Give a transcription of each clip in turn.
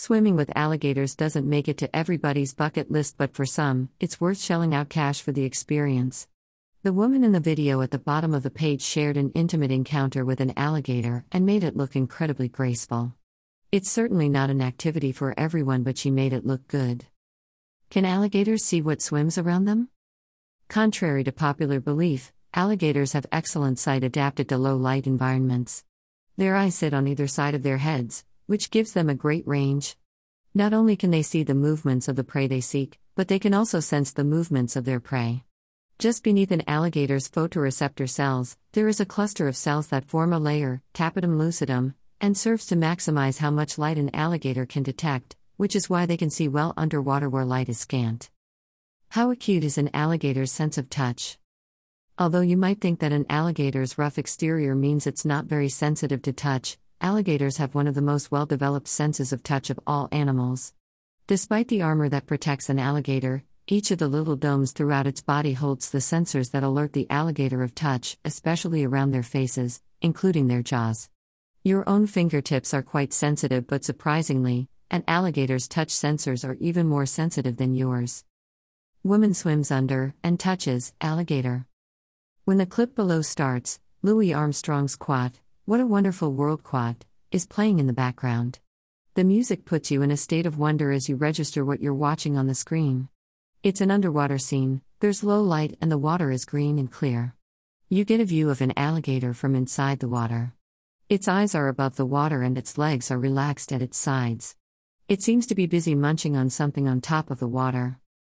Swimming with alligators doesn't make it to everybody's bucket list, but for some, it's worth shelling out cash for the experience. The woman in the video at the bottom of the page shared an intimate encounter with an alligator and made it look incredibly graceful. It's certainly not an activity for everyone, but she made it look good. Can alligators see what swims around them? Contrary to popular belief, alligators have excellent sight adapted to low-light environments. Their eyes sit on either side of their heads, which gives them a great range. Not only can they see the movements of the prey they seek, but they can also sense the movements of their prey. Just beneath an alligator's photoreceptor cells, there is a cluster of cells that form a layer, tapetum lucidum, and serves to maximize how much light an alligator can detect, which is why they can see well underwater where light is scant. How acute is an alligator's sense of touch? Although you might think that an alligator's rough exterior means it's not very sensitive to touch, alligators have one of the most well-developed senses of touch of all animals. Despite the armor that protects an alligator, each of the little domes throughout its body holds the sensors that alert the alligator of touch, especially around their faces, including their jaws. Your own fingertips are quite sensitive, but surprisingly, an alligator's touch sensors are even more sensitive than yours. Woman swims under and touches alligator. When the clip below starts, Louis Armstrong's Quat, What a Wonderful World Quat, is playing in the background. The music puts you in a state of wonder as you register what you're watching on the screen. It's an underwater scene, there's low light and the water is green and clear. You get a view of an alligator from inside the water. Its eyes are above the water and its legs are relaxed at its sides. It seems to be busy munching on something on top of the water.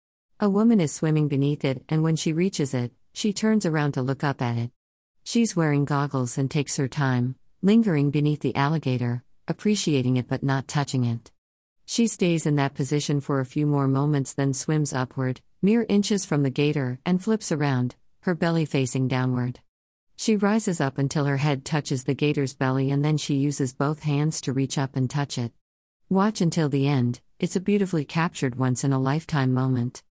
A woman is swimming beneath it, and when she reaches it, she turns around to look up at it. She's wearing goggles and takes her time, lingering beneath the alligator, appreciating it but not touching it. She stays in that position for a few more moments, then swims upward, mere inches from the gator, and flips around, her belly facing downward. She rises up until her head touches the gator's belly, and then she uses both hands to reach up and touch it. Watch until the end, it's a beautifully captured once-in-a-lifetime moment.